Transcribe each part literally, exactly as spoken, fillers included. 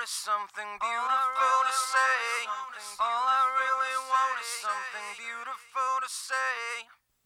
want is something beautiful to say. All I really want is something beautiful to say.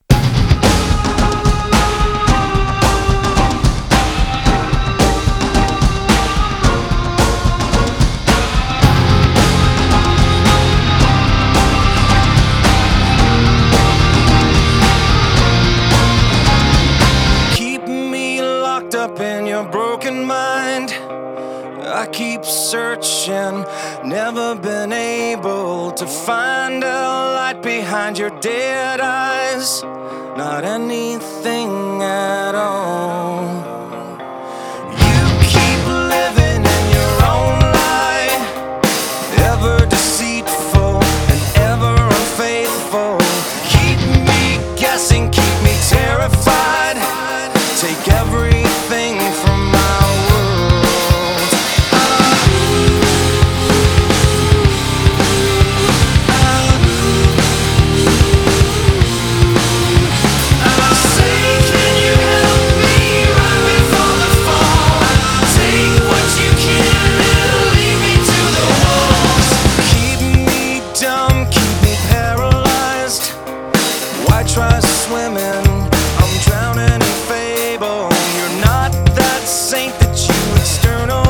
Up in your broken mind, I keep searching, never been able to find a light behind your dead eyes. Not anything at all. You keep living in your own lie, ever deceitful and ever unfaithful. Keep me guessing, keep me terrified. Take everything from my world. I say, can you help me right before the fall? Take what you can and leave me to the walls. Keep me dumb, keep me paralyzed. Why try swimming? I'm drowning in fable. You're not that saint that you externalize.